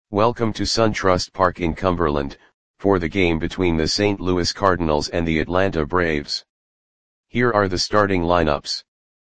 Welcome to SunTrust Park in Cumberland, for the game between the St. Louis Cardinals and the Atlanta Braves. Here are the starting lineups.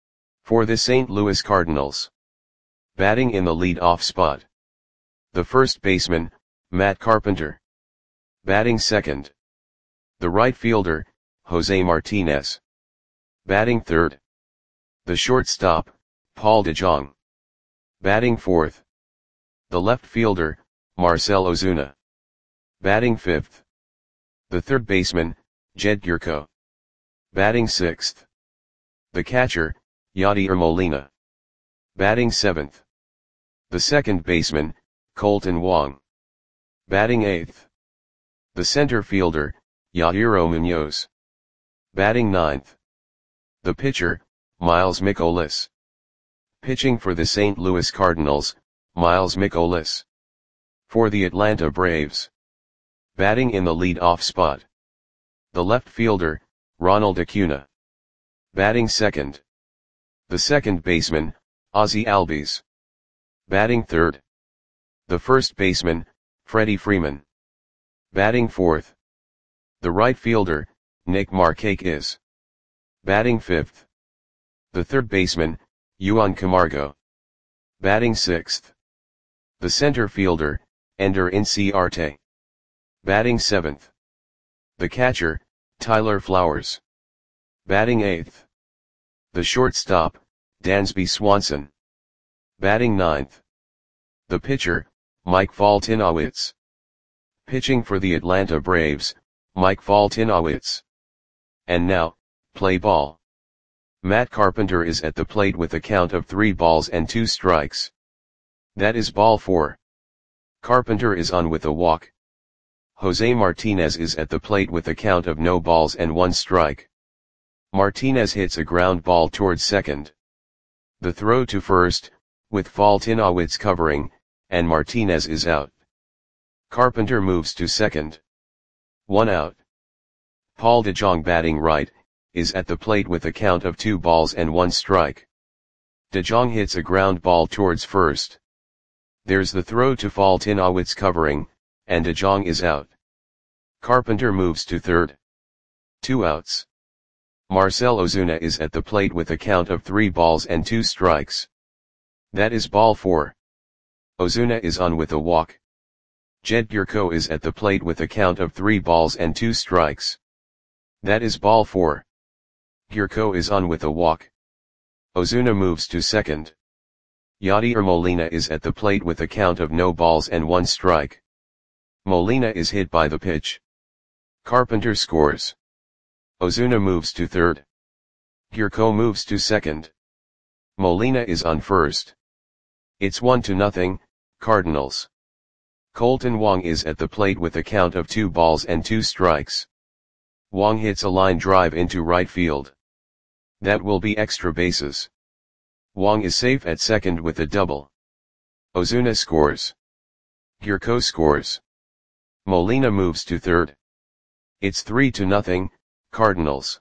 For the St. Louis Cardinals. Batting in the lead-off spot. The first baseman, Matt Carpenter. Batting second. The right fielder, Jose Martinez. Batting third. The shortstop, Paul DeJong. Batting fourth. The left fielder, Marcell Ozuna. Batting fifth. The third baseman, Jed Gyorko. Batting sixth. The catcher, Yadier Molina. Batting seventh. The second baseman, Kolten Wong. Batting eighth. The center fielder, Yadier Munoz. Batting ninth. The pitcher, Miles Mikolas. Pitching for the St. Louis Cardinals, Miles Mikolas. For the Atlanta Braves. Batting in the lead-off spot. The left fielder, Ronald Acuna. Batting second. The second baseman, Ozzie Albies. Batting third. The first baseman, Freddie Freeman. Batting fourth. The right fielder, Nick Markakis. Batting fifth. The third baseman, Juan Camargo. Batting sixth. The center fielder, Ender Inciarte. Batting seventh. The catcher, Tyler Flowers. Batting eighth. The shortstop, Dansby Swanson. Batting ninth. The pitcher, Mike Foltynewicz. Pitching for the Atlanta Braves, Mike Foltynewicz. And now, play ball. Matt Carpenter is at the plate with a count of 3 balls and 2 strikes. That is ball 4. Carpenter is on with a walk. Jose Martinez is at the plate with a count of no balls and 1 strike. Martinez hits a ground ball towards second. The throw to first, with Foltynewicz covering, and Martinez is out. Carpenter moves to second. 1 out. Paul DeJong, batting right, is at the plate with a count of 2 balls and 1 strike. DeJong hits a ground ball towards first. There's the throw to Foltynewicz covering, and DeJong is out. Carpenter moves to third. 2 outs. Marcell Ozuna is at the plate with a count of 3 balls and 2 strikes. That is ball 4. Ozuna is on with a walk. Jed Gyorko is at the plate with a count of 3 balls and 2 strikes. That is ball 4. Gyorko is on with a walk. Ozuna moves to second. Yadier Molina is at the plate with a count of no balls and 1 strike. Molina is hit by the pitch. Carpenter scores. Ozuna moves to third. Gyorko moves to second. Molina is on first. It's 1-0, Cardinals. Kolten Wong is at the plate with a count of 2 balls and 2 strikes. Wong hits a line drive into right field. That will be extra bases. Wong is safe at second with a double. Ozuna scores. Gyorko scores. Molina moves to third. It's 3-0, Cardinals.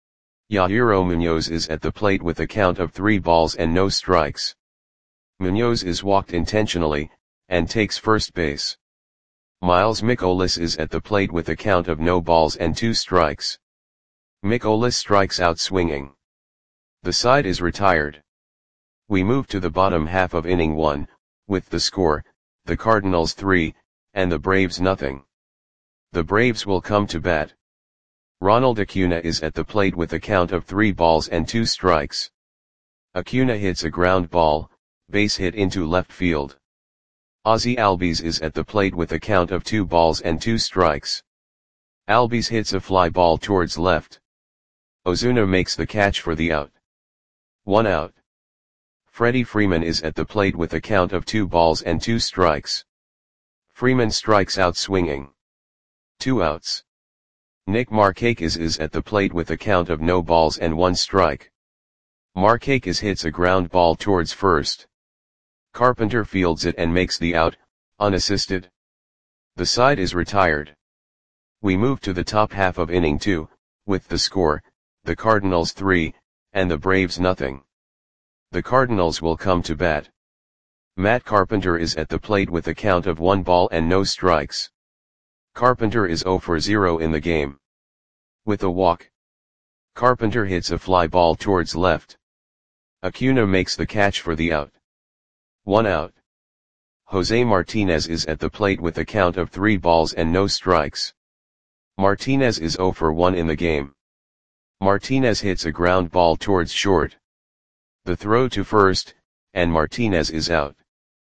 Yadier Munoz is at the plate with a count of 3 balls and no strikes. Munoz is walked intentionally, and takes first base. Miles Mikolas is at the plate with a count of no balls and 2 strikes. Mikolas strikes out swinging. The side is retired. We move to the bottom half of inning 1, with the score, the Cardinals 3, and the Braves nothing. The Braves will come to bat. Ronald Acuna is at the plate with a count of 3 balls and 2 strikes. Acuna hits a ground ball, base hit into left field. Ozzie Albies is at the plate with a count of 2 balls and 2 strikes. Albies hits a fly ball towards left. Ozuna makes the catch for the out. 1 out. Freddie Freeman is at the plate with a count of 2 balls and 2 strikes. Freeman strikes out swinging. 2 outs. Nick Markakis is at the plate with a count of no balls and 1 strike. Markakis hits a ground ball towards first. Carpenter fields it and makes the out, unassisted. The side is retired. We move to the top half of inning 2, with the score, the Cardinals 3, and the Braves nothing. The Cardinals will come to bat. Matt Carpenter is at the plate with a count of 1 ball and no strikes. Carpenter is 0 for 0 in the game. With a walk, Carpenter hits a fly ball towards left. Acuna makes the catch for the out. 1 out. Jose Martinez is at the plate with a count of 3 balls and no strikes. Martinez is 0 for 1 in the game. Martinez hits a ground ball towards short. The throw to first, and Martinez is out.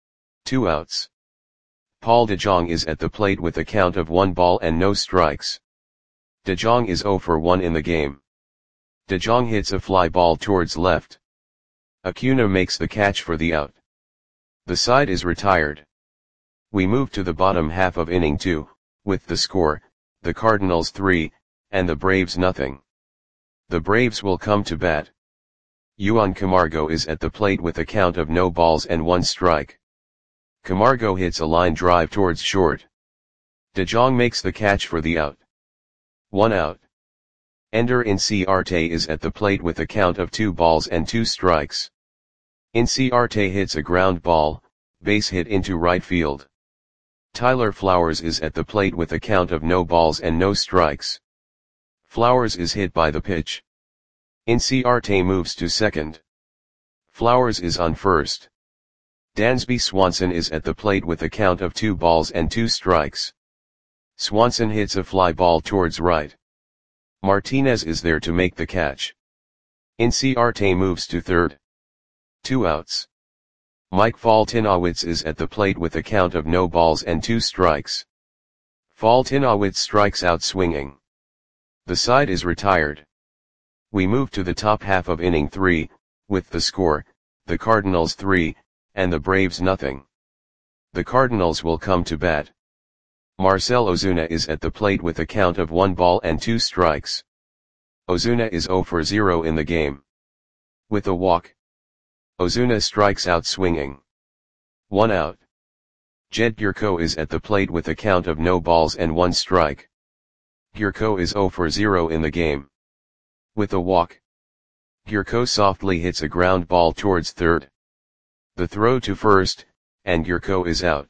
2 outs. Paul DeJong is at the plate with a count of 1 ball and no strikes. DeJong is 0 for 1 in the game. DeJong hits a fly ball towards left. Acuna makes the catch for the out. The side is retired. We move to the bottom half of inning 2, with the score, the Cardinals 3, and the Braves nothing. The Braves will come to bat. Juan Camargo is at the plate with a count of no balls and 1 strike. Camargo hits a line drive towards short. DeJong makes the catch for the out. 1 out. Ender Inciarte is at the plate with a count of 2 balls and 2 strikes. Inciarte hits a ground ball, base hit into right field. Tyler Flowers is at the plate with a count of no balls and no strikes. Flowers is hit by the pitch. Inciarte moves to second. Flowers is on first. Dansby Swanson is at the plate with a count of 2 balls and 2 strikes. Swanson hits a fly ball towards right. Martinez is there to make the catch. Inciarte moves to third. 2 outs. Mike Foltynewicz is at the plate with a count of no balls and 2 strikes. Foltynewicz strikes out swinging. The side is retired. We move to the top half of inning 3, with the score, the Cardinals 3, and the Braves nothing. The Cardinals will come to bat. Marcell Ozuna is at the plate with a count of 1 ball and 2 strikes. Ozuna is 0 for 0 in the game. With a walk, Ozuna strikes out swinging. 1 out. Jed Gyorko is at the plate with a count of no balls and 1 strike. Gyorko is 0 for 0 in the game. With a walk, Gyorko softly hits a ground ball towards third. The throw to first, and Gyorko is out.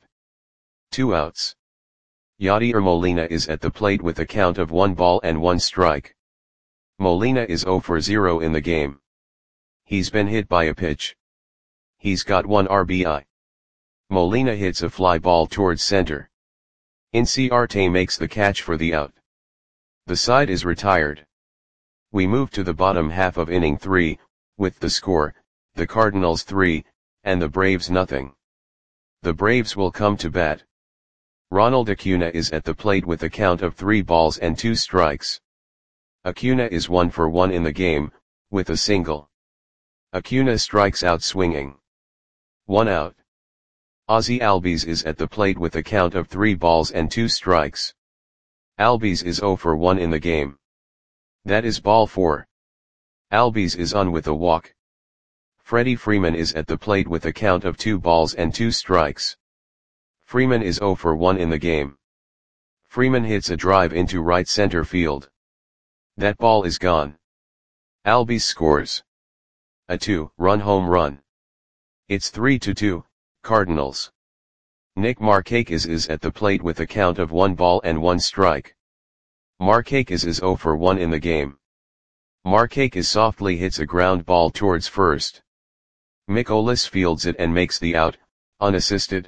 2 outs. Yadier Molina is at the plate with a count of 1 ball and 1 strike. Molina is 0 for 0 in the game. He's been hit by a pitch. He's got 1 RBI. Molina hits a fly ball towards center. Inciarte makes the catch for the out. The side is retired. We move to the bottom half of inning 3, with the score, the Cardinals 3, and the Braves nothing. The Braves will come to bat. Ronald Acuna is at the plate with a count of 3 balls and 2 strikes. Acuna is 1 for 1 in the game, with a single. Acuna strikes out swinging. 1 out. Ozzie Albies is at the plate with a count of 3 balls and 2 strikes. Albies is 0 for 1 in the game. That is ball 4. Albies is on with a walk. Freddie Freeman is at the plate with a count of 2 balls and 2 strikes. Freeman is 0 for 1 in the game. Freeman hits a drive into right center field. That ball is gone. Albies scores a 2-run home run. It's 3-2, Cardinals. Nick Markakis is at the plate with a count of 1 ball and 1 strike. Markakis is 0 for 1 in the game. Markakis softly hits a ground ball towards first. Mikolas fields it and makes the out, unassisted.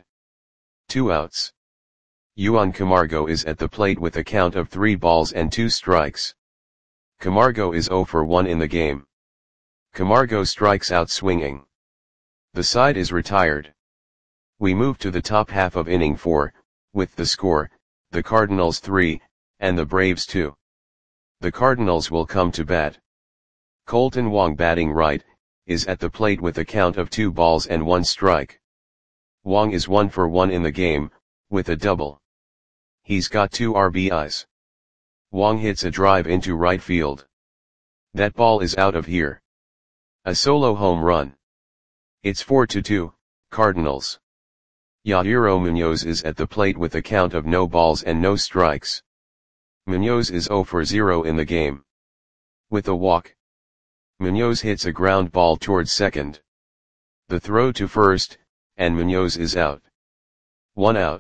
2 outs. Juan Camargo is at the plate with a count of 3 balls and 2 strikes. Camargo is 0 for 1 in the game. Camargo strikes out swinging. The side is retired. We move to the top half of inning 4, with the score, the Cardinals 3, and the Braves 2. The Cardinals will come to bat. Colton Wong batting right, is at the plate with a count of 2 balls and 1 strike. Wong is 1 for 1 in the game, with a double. He's got 2 RBIs. Wong hits a drive into right field. That ball is out of here. A solo home run. It's 4-2, Cardinals. Yadier Munoz is at the plate with a count of no balls and no strikes. Munoz is 0 for 0 in the game. With a walk, Munoz hits a ground ball towards second. The throw to first, and Munoz is out. 1 out.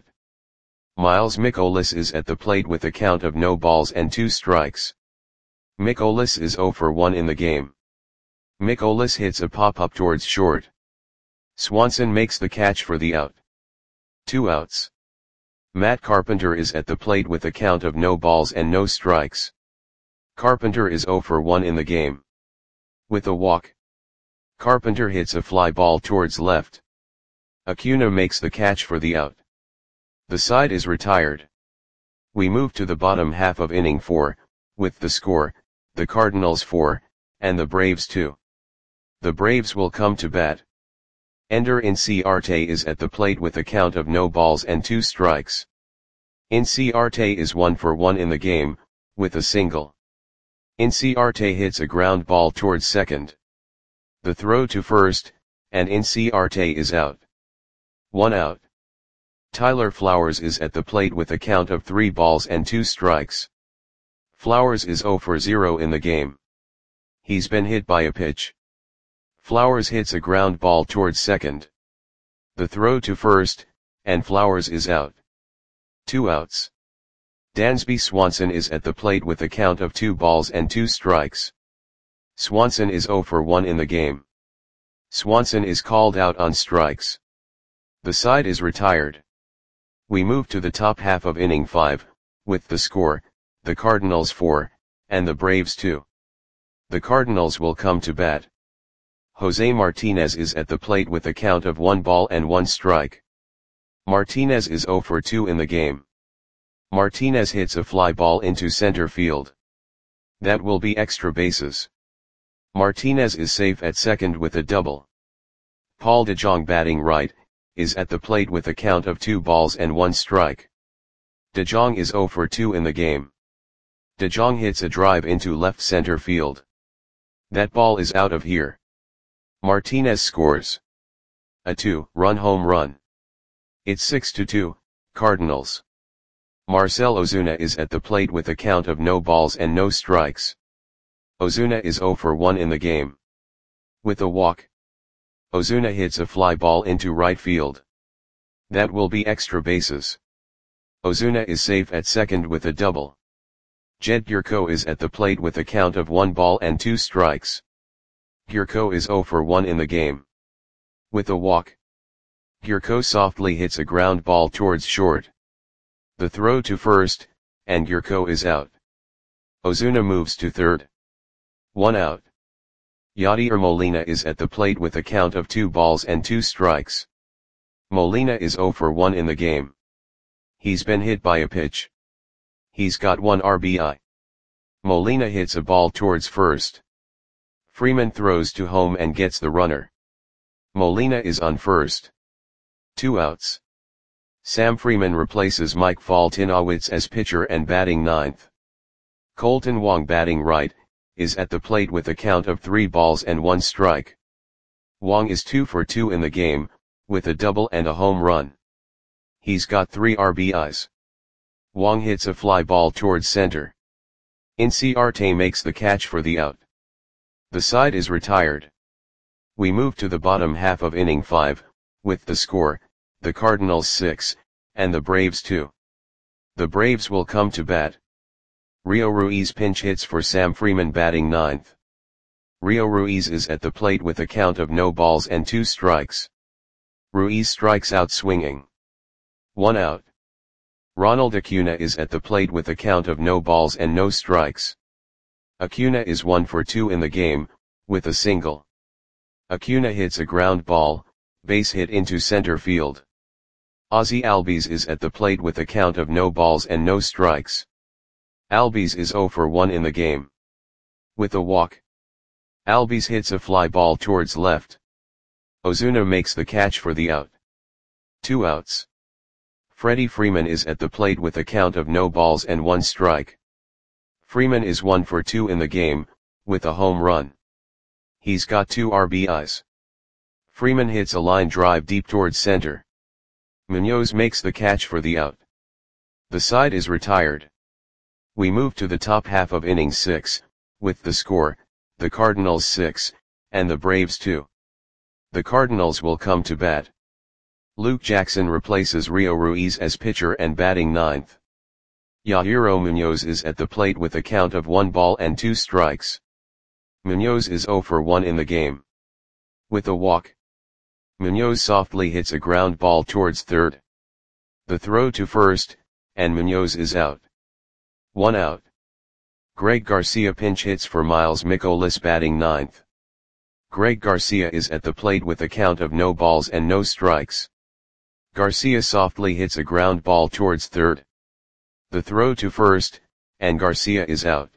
Miles Mikolas is at the plate with a count of no balls and 2 strikes. Mikolas is 0 for 1 in the game. Mikolas hits a pop-up towards short. Swanson makes the catch for the out. 2 outs. Matt Carpenter is at the plate with a count of no balls and no strikes. Carpenter is 0 for 1 in the game. With a walk, Carpenter hits a fly ball towards left. Acuna makes the catch for the out. The side is retired. We move to the bottom half of inning 4, with the score, the Cardinals 4, and the Braves 2. The Braves will come to bat. Ender Inciarte is at the plate with a count of no balls and 2 strikes. Inciarte is 1 for 1 in the game, with a single. Inciarte hits a ground ball towards second. The throw to first, and Inciarte is out. 1 out. Tyler Flowers is at the plate with a count of 3 balls and 2 strikes. Flowers is 0 for 0 in the game. He's been hit by a pitch. Flowers hits a ground ball towards second. The throw to first, and Flowers is out. 2 outs. Dansby Swanson is at the plate with a count of 2 balls and 2 strikes. Swanson is 0 for 1 in the game. Swanson is called out on strikes. The side is retired. We move to the top half of inning 5, with the score, the Cardinals 4, and the Braves 2. The Cardinals will come to bat. Jose Martinez is at the plate with a count of 1 ball and 1 strike. Martinez is 0 for 2 in the game. Martinez hits a fly ball into center field. That will be extra bases. Martinez is safe at second with a double. Paul DeJong batting right, is at the plate with a count of 2 balls and 1 strike. DeJong is 0 for 2 in the game. DeJong hits a drive into left center field. That ball is out of here. Martinez scores a 2-run home run. It's 6-2, Cardinals. Marcell Ozuna is at the plate with a count of no balls and no strikes. Ozuna is 0 for 1 in the game. With a walk, Ozuna hits a fly ball into right field. That will be extra bases. Ozuna is safe at second with a double. Jed Gyorko is at the plate with a count of 1 ball and 2 strikes. Gyorko is 0 for 1 in the game. With a walk, Gyorko softly hits a ground ball towards short. The throw to first, and Gyorko is out. Ozuna moves to third. 1 out. Yadier Molina is at the plate with a count of 2 balls and 2 strikes. Molina is 0 for 1 in the game. He's been hit by a pitch. He's got 1 RBI. Molina hits a ball towards first. Freeman throws to home and gets the runner. Molina is on first. 2 outs. Sam Freeman replaces Mike Foltynewicz as pitcher and batting ninth. Colton Wong batting right, is at the plate with a count of 3 balls and 1 strike. Wong is 2 for 2 in the game, with a double and a home run. He's got 3 RBIs. Wong hits a fly ball towards center. Inciarte makes the catch for the out. The side is retired. We move to the bottom half of inning 5, with the score, the Cardinals 6, and the Braves 2. The Braves will come to bat. Rio Ruiz pinch hits for Sam Freeman batting ninth. Rio Ruiz is at the plate with a count of no balls and 2 strikes. Ruiz strikes out swinging. 1 out. Ronald Acuna is at the plate with a count of no balls and no strikes. Acuna is 1 for 2 in the game, with a single. Acuna hits a ground ball, base hit into center field. Ozzie Albies is at the plate with a count of no balls and no strikes. Albies is 0 for 1 in the game. With a walk, Albies hits a fly ball towards left. Ozuna makes the catch for the out. 2 outs. Freddie Freeman is at the plate with a count of no balls and 1 strike. Freeman is 1 for 2 in the game, with a home run. He's got 2 RBIs. Freeman hits a line drive deep towards center. Munoz makes the catch for the out. The side is retired. We move to the top half of inning 6, with the score, the Cardinals 6, and the Braves 2. The Cardinals will come to bat. Luke Jackson replaces Rio Ruiz as pitcher and batting ninth. Yairo Munoz is at the plate with a count of 1 ball and 2 strikes. Munoz is 0 for 1 in the game. With a walk, Munoz softly hits a ground ball towards third. The throw to first, and Munoz is out. 1 out. Greg Garcia pinch hits for Miles Mikolas batting ninth. Greg Garcia is at the plate with a count of no balls and no strikes. Garcia softly hits a ground ball towards third. The throw to first, and Garcia is out.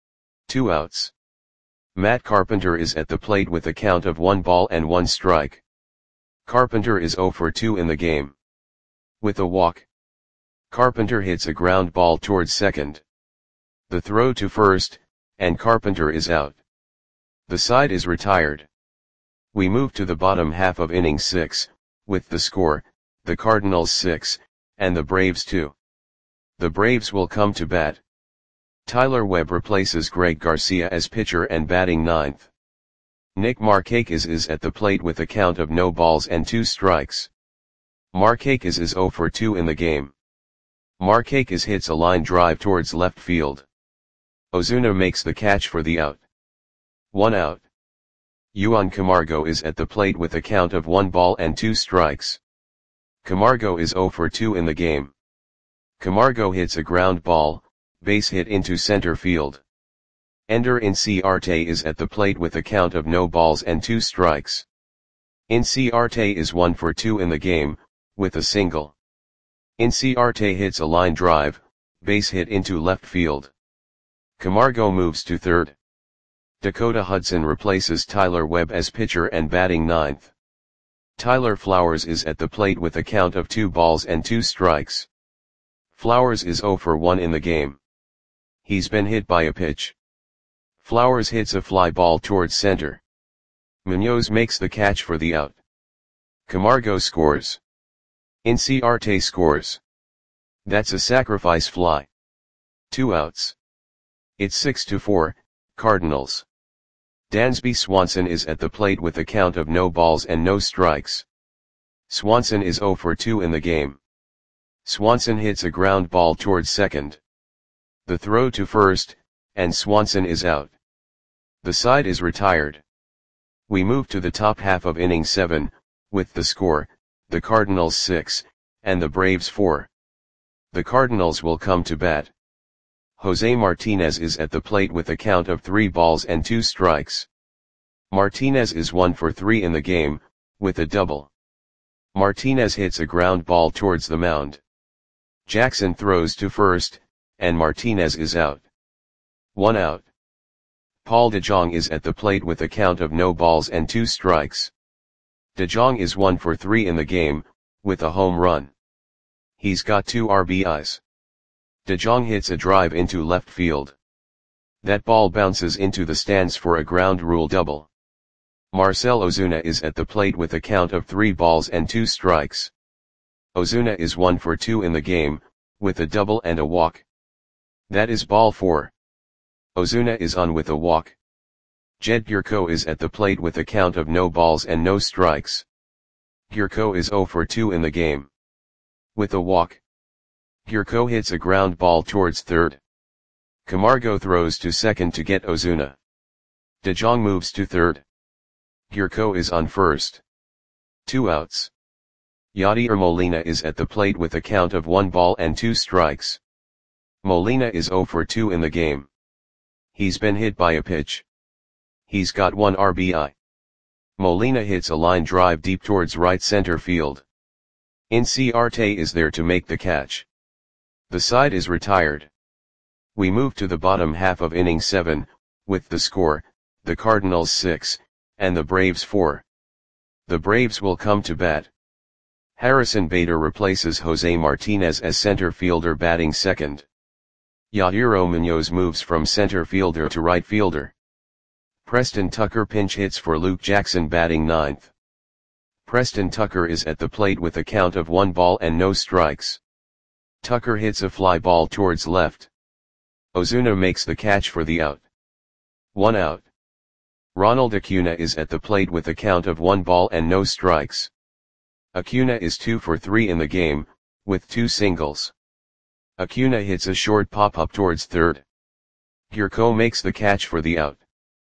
2 outs. Matt Carpenter is at the plate with a count of 1 ball and 1 strike. Carpenter is 0 for 2 in the game. With a walk, Carpenter hits a ground ball towards second. The throw to first, and Carpenter is out. The side is retired. We move to the bottom half of inning 6, with the score, the Cardinals 6, and the Braves 2. The Braves will come to bat. Tyler Webb replaces Greg Garcia as pitcher and batting ninth. Nick Markakis is at the plate with a count of no balls and 2 strikes. Markakis is 0 for 2 in the game. Markakis hits a line drive towards left field. Ozuna makes the catch for the out. 1 out. Juan Camargo is at the plate with a count of 1 ball and 2 strikes. Camargo is 0 for 2 in the game. Camargo hits a ground ball, base hit into center field. Ender Inciarte is at the plate with a count of no balls and 2 strikes. Inciarte is 1 for 2 in the game, with a single. Inciarte hits a line drive, base hit into left field. Camargo moves to third. Dakota Hudson replaces Tyler Webb as pitcher and batting ninth. Tyler Flowers is at the plate with a count of 2 balls and 2 strikes. Flowers is 0 for 1 in the game. He's been hit by a pitch. Flowers hits a fly ball towards center. Munoz makes the catch for the out. Camargo scores. Inciarte scores. That's a sacrifice fly. 2 outs. It's 6-4, Cardinals. Dansby Swanson is at the plate with a count of no balls and no strikes. Swanson is 0 for 2 in the game. Swanson hits a ground ball towards second. The throw to first, and Swanson is out. The side is retired. We move to the top half of inning 7, with the score, the Cardinals 6, and the Braves 4. The Cardinals will come to bat. Jose Martinez is at the plate with a count of 3 balls and 2 strikes. Martinez is 1 for 3 in the game, with a double. Martinez hits a ground ball towards the mound. Jackson throws to first, and Martinez is out. 1 out. Paul DeJong is at the plate with a count of no balls and 2 strikes. DeJong is 1 for 3 in the game, with a home run. He's got 2 RBIs. DeJong hits a drive into left field. That ball bounces into the stands for a ground rule double. Marcell Ozuna is at the plate with a count of 3 balls and 2 strikes. Ozuna is 1 for 2 in the game, with a double and a walk. That is ball 4. Ozuna is on with a walk. Jed Gyorko is at the plate with a count of no balls and no strikes. Gyorko is 0 for 2 in the game. With a walk, Gyorko hits a ground ball towards third. Camargo throws to second to get Ozuna. DeJong moves to third. Gyorko is on first. 2 outs. Yadier Molina is at the plate with a count of 1 ball and 2 strikes. Molina is 0 for 2 in the game. He's been hit by a pitch. He's got 1 RBI. Molina hits a line drive deep towards right center field. Inciarte is there to make the catch. The side is retired. We move to the bottom half of inning 7, with the score, the Cardinals 6, and the Braves 4. The Braves will come to bat. Harrison Bader replaces Jose Martinez as center fielder batting second. Yairo Munoz moves from center fielder to right fielder. Preston Tucker pinch hits for Luke Jackson batting ninth. Preston Tucker is at the plate with a count of 1 ball and no strikes. Tucker hits a fly ball towards left. Ozuna makes the catch for the out. 1 out. Ronald Acuna is at the plate with a count of 1 ball and no strikes. Acuna is 2 for 3 in the game, with 2 singles. Acuna hits a short pop-up towards third. Gurko makes the catch for the out.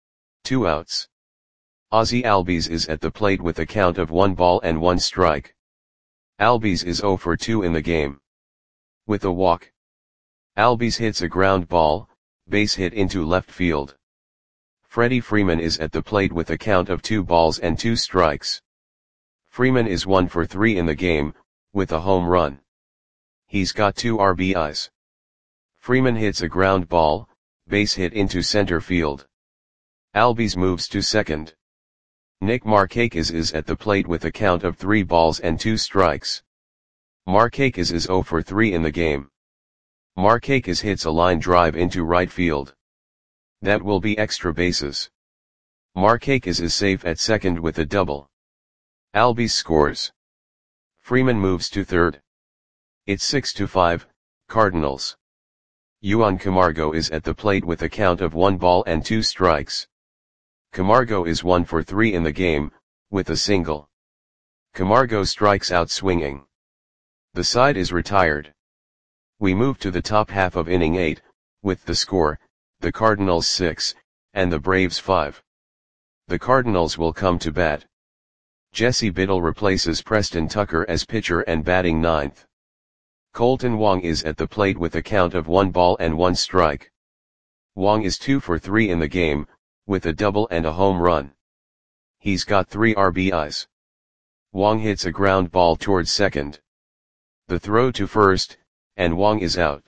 2 outs. Ozzie Albies is at the plate with a count of 1 ball and 1 strike. Albies is 0 for 2 in the game. With a walk. Albies hits a ground ball, base hit into left field. Freddie Freeman is at the plate with a count of 2 balls and 2 strikes. Freeman is 1 for 3 in the game, with a home run. He's got 2 RBIs. Freeman hits a ground ball, base hit into center field. Albies moves to second. Nick Markakis is at the plate with a count of 3 balls and 2 strikes. Markakis is 0 for 3 in the game. Markakis hits a line drive into right field. That will be extra bases. Markakis is safe at second with a double. Albies scores. Freeman moves to third. It's 6-5, Cardinals. Juan Camargo is at the plate with a count of 1 ball and 2 strikes. Camargo is 1 for 3 in the game, with a single. Camargo strikes out swinging. The side is retired. We move to the top half of inning 8, with the score, the Cardinals 6, and the Braves 5. The Cardinals will come to bat. Jesse Biddle replaces Preston Tucker as pitcher and batting ninth. Colton Wong is at the plate with a count of 1 ball and 1 strike. Wong is 2 for 3 in the game, with a double and a home run. He's got 3 RBIs. Wong hits a ground ball towards second. The throw to first, and Wong is out.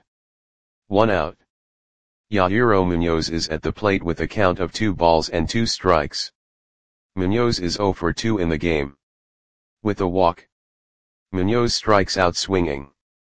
1 out. Yairo Munoz is at the plate with a count of 2 balls and 2 strikes. Munoz is 0 for 2 in the game. With a walk. Munoz strikes out swinging.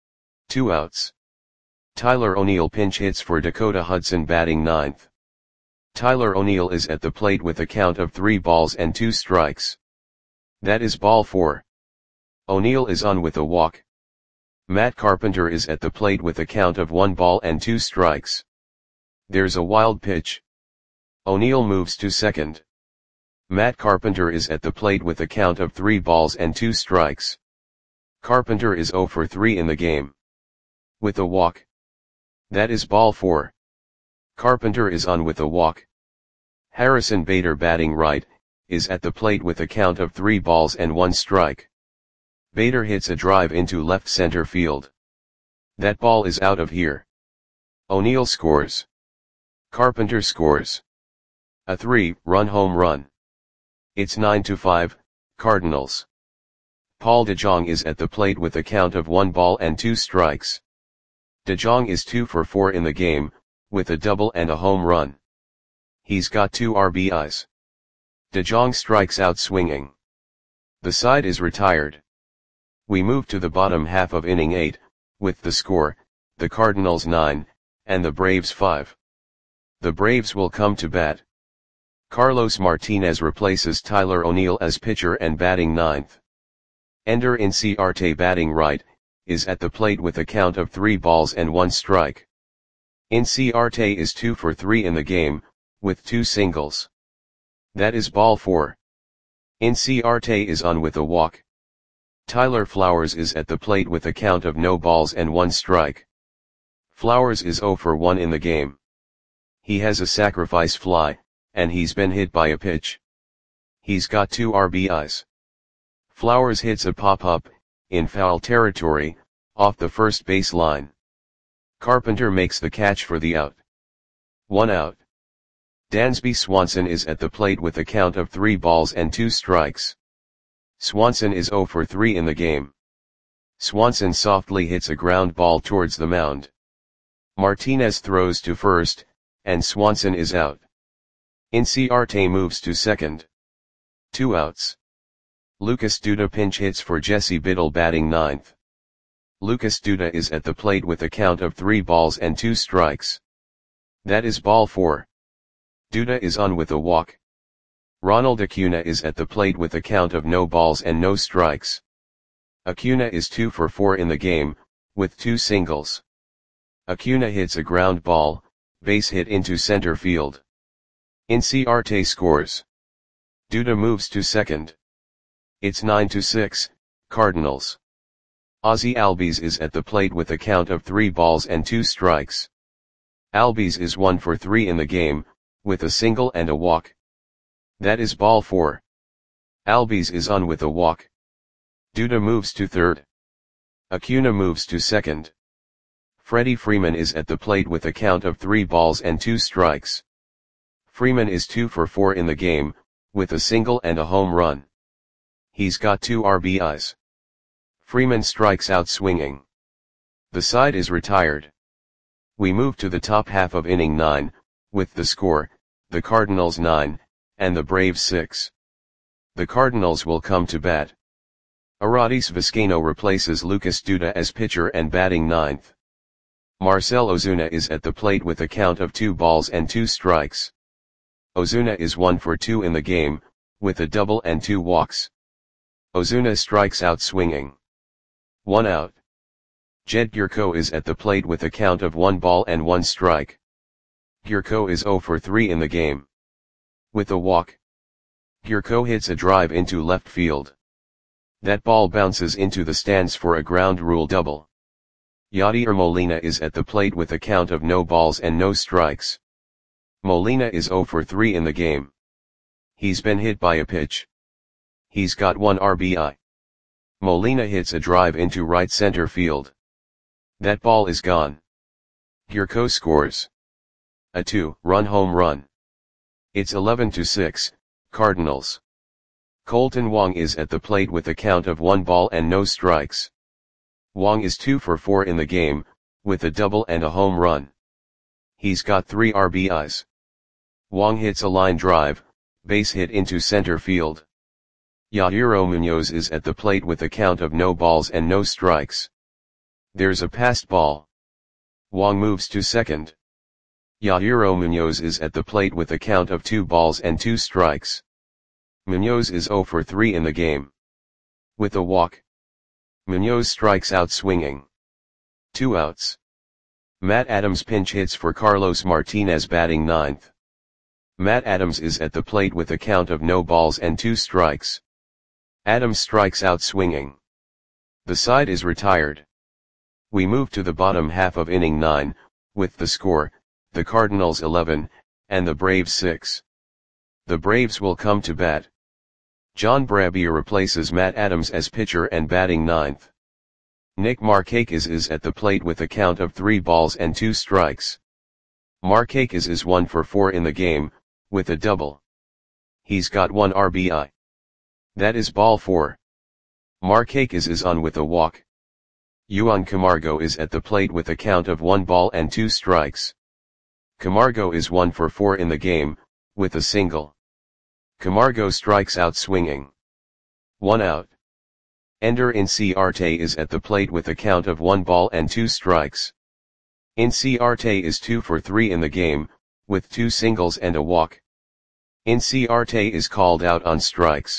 2 outs. Tyler O'Neill pinch hits for Dakota Hudson batting ninth. Tyler O'Neill is at the plate with a count of 3 balls and 2 strikes. That is ball 4. O'Neill is on with a walk. Matt Carpenter is at the plate with a count of 1 ball and 2 strikes. There's a wild pitch. O'Neill moves to second. Matt Carpenter is at the plate with a count of 3 balls and 2 strikes. Carpenter is 0 for 3 in the game. With a walk. That is ball 4. Carpenter is on with a walk. Harrison Bader batting right, is at the plate with a count of 3 balls and 1 strike. Bader hits a drive into left center field. That ball is out of here. O'Neill scores. Carpenter scores. A 3-run home run. It's 9-5, Cardinals. Paul DeJong is at the plate with a count of 1 ball and 2 strikes. DeJong is 2 for 4 in the game, with a double and a home run. He's got 2 RBIs. DeJong strikes out swinging. The side is retired. We move to the bottom half of inning 8, with the score, the Cardinals 9, and the Braves 5. The Braves will come to bat. Carlos Martinez replaces Tyler O'Neill as pitcher and batting ninth. Ender Inciarte batting right, is at the plate with a count of 3 balls and 1 strike. Inciarte is 2 for 3 in the game, with 2 singles. That is ball 4. Inciarte is on with a walk. Tyler Flowers is at the plate with a count of no balls and 1 strike. Flowers is 0 for 1 in the game. He has a sacrifice fly, and he's been hit by a pitch. He's got 2 RBIs. Flowers hits a pop-up, in foul territory, off the first base line. Carpenter makes the catch for the out. 1 out. Dansby Swanson is at the plate with a count of 3 balls and 2 strikes. Swanson is 0 for 3 in the game. Swanson softly hits a ground ball towards the mound. Martinez throws to first, and Swanson is out. Inciarte moves to second. 2 outs. Lucas Duda pinch hits for Jesse Biddle batting ninth. Lucas Duda is at the plate with a count of 3 balls and 2 strikes. That is ball 4. Duda is on with a walk. Ronald Acuna is at the plate with a count of no balls and no strikes. Acuna is 2 for 4 in the game, with 2 singles. Acuna hits a ground ball, base hit into center field. Inciarte scores. Duda moves to second. It's 9-6, Cardinals. Ozzie Albies is at the plate with a count of 3 balls and 2 strikes. Albies is 1 for 3 in the game, with a single and a walk. That is ball 4. Albies is on with a walk. Duda moves to third. Acuna moves to second. Freddie Freeman is at the plate with a count of 3 balls and 2 strikes. Freeman is 2 for 4 in the game, with a single and a home run. He's got 2 RBIs. Freeman strikes out swinging. The side is retired. We move to the top half of inning 9, with the score, the Cardinals 9, and the Braves 6. The Cardinals will come to bat. Arodys Vizcaino replaces Lucas Duda as pitcher and batting 9th. Marcell Ozuna is at the plate with a count of 2 balls and 2 strikes. Ozuna is 1 for 2 in the game, with a double and 2 walks. Ozuna strikes out swinging. 1 out. Jed Gyorko is at the plate with a count of 1 ball and 1 strike. Gyorko is 0 for 3 in the game. With a walk. Gyorko hits a drive into left field. That ball bounces into the stands for a ground rule double. Yadier Molina is at the plate with a count of no balls and no strikes. Molina is 0 for 3 in the game. He's been hit by a pitch. He's got 1 RBI. Molina hits a drive into right center field. That ball is gone. Gyorko scores a 2-run home run. It's 11-6, Cardinals. Colton Wong is at the plate with a count of 1 ball and no strikes. Wong is 2 for 4 in the game, with a double and a home run. He's got 3 RBIs. Wong hits a line drive, base hit into center field. Yadier Munoz is at the plate with a count of no balls and no strikes. There's a passed ball. Wong moves to second. Yadier Munoz is at the plate with a count of 2 balls and 2 strikes. Munoz is 0 for 3 in the game. With a walk. Munoz strikes out swinging. 2 outs. Matt Adams pinch hits for Carlos Martinez batting 9th. Matt Adams is at the plate with a count of no balls and 2 strikes. Adams strikes out swinging. The side is retired. We move to the bottom half of inning 9, with the score, the Cardinals 11, and the Braves 6. The Braves will come to bat. John Brabier replaces Matt Adams as pitcher and batting 9th. Nick Markakis is at the plate with a count of 3 balls and 2 strikes. Markakis is 1 for 4 in the game, with a double. He's got 1 RBI. That is ball 4. Markakis is on with a walk. Juan Camargo is at the plate with a count of 1 ball and 2 strikes. Camargo is 1 for 4 in the game, with a single. Camargo strikes out swinging. 1 out. Ender Inciarte is at the plate with a count of 1 ball and 2 strikes. Inciarte is 2 for 3 in the game, with 2 singles and a walk. Inciarte is called out on strikes.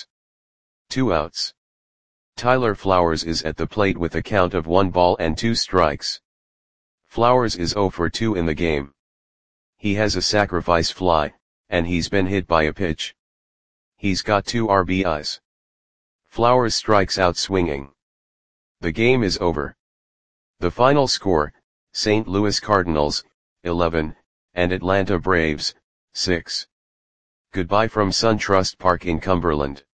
2 outs. Tyler Flowers is at the plate with a count of 1 ball and 2 strikes. Flowers is 0 for 2 in the game. He has a sacrifice fly, and he's been hit by a pitch. He's got 2 RBIs. Flowers strikes out swinging. The game is over. The final score, St. Louis Cardinals, 11, and Atlanta Braves, 6. Goodbye from SunTrust Park in Cumberland.